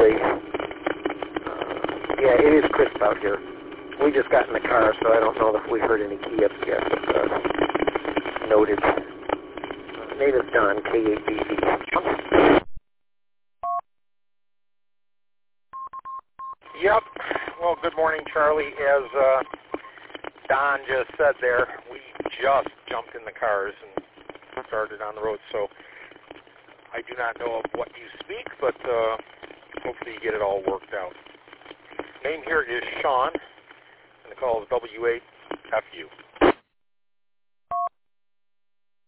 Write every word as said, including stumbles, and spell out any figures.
delay. Uh, yeah, it is crisp out here. We just got in the car, so I don't know if we heard any key ups yet. But, uh, noted. Uh, name is Don, K eight B B. Yep. Well, good morning, Charlie. As uh, Don just said there, we just jumped in the cars and started on the road. So I do not know of what you speak, but uh, hopefully you get it all worked out. Name here is Sean, and the call is W eight F U.